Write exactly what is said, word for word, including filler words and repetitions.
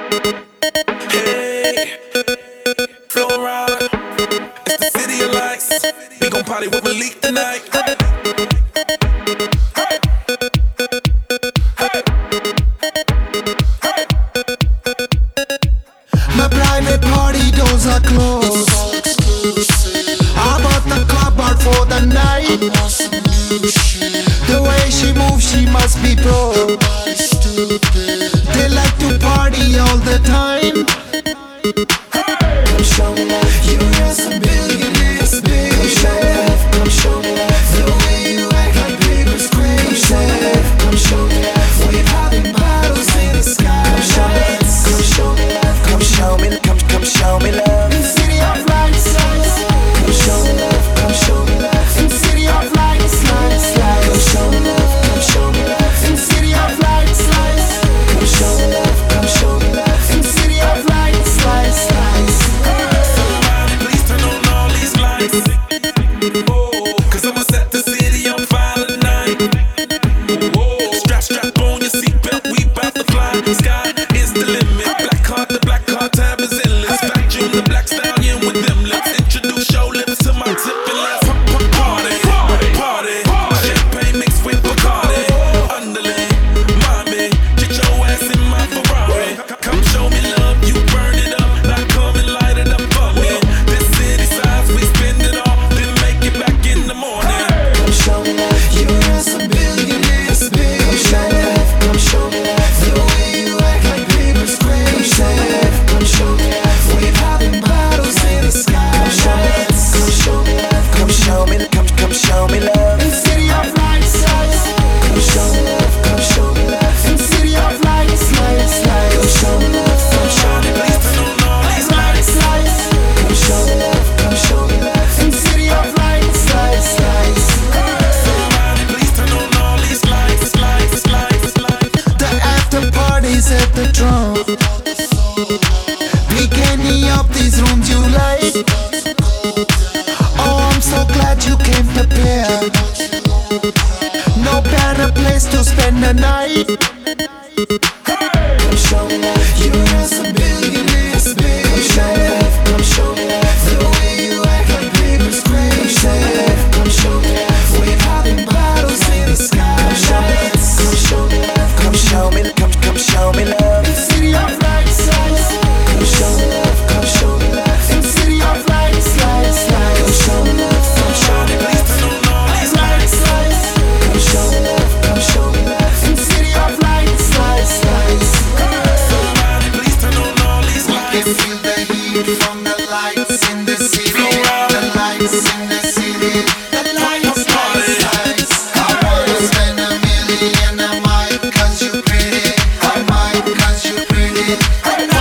Hey, Flo Rida, it's the city of lights. We gon' party with Malik tonight. My private party doors are closed. I bought the cupboard for the night. The way she moves, she must be pro. They like to party all the time. Come show me love, you got some billionaires, baby. Come show me love, come show me love. The way you act like paper's crazy. Come show me love, come show me love. We're popping bottles in the sky. Come show me love, come show me love. Come show me, come, come show me love. In city of lights, come show me love, come show me love. In city of lights, lights, lights. Come show me love, come show me love. In city of lights, lights. Come show me love, come show me love. In city of lights, lights, lights. Please turn on all these lights. Oh, cause I'ma set the city on fire tonight. Oh, strap, strap on your seatbelt, we bout to fly. Sky is the limit. Black card, the black card tab is endless. Black June, the black stallion with them lips. Introduce your lips to my tip and let's party, party, party. Champagne mixed with Bacardi. Underlay, mommy, get your ass in my Ferrari. Come show me love, you burn it up. Now come and light it up for me. This city size, we spend it all, then make it back in the morning. Come show me love, you got some billionaires, baby. Come show me love, come show me love. The way you act like paper's crazy. Come show me love, come show me love. We're popping bottles in the sky. Come show me love, come show me love. Come show me, come, come show me love. In city of lights, lights. Come show me love, come show me love. In city of lights, lights, lights. Come show me love, come show me love. Please turn on all these Lights, lights. Come show me love, come show me love. In city of lights, lights, lights. Please turn on all these lights, lights, lights, lights. The after parties at the drum. Pick any of these rooms you like. Oh, I'm so glad you came prepared. No better place to spend the night. Come show me love, you got some billionaires, baby. Come show me love, come show me love. The way you act like paper's crazy. Come show me love, come show me love. We're popping bottles in the sky. Come show me love, come show me love. Come show me, come, come show me love. In city of lights, lights. Come show me love, come show me love. In city of lights, lights, lights. Come show me love, come show me love. Please turn on all these Lights, lights. Come show me love, come show me love. In city of lights, lights, lights. Please turn on all these I can lights. feel the heat from the lights in the city. The lights in the city. The lights, lights, lights. I wanna spend a million a night 'cause you pretty. I might 'cause you pretty.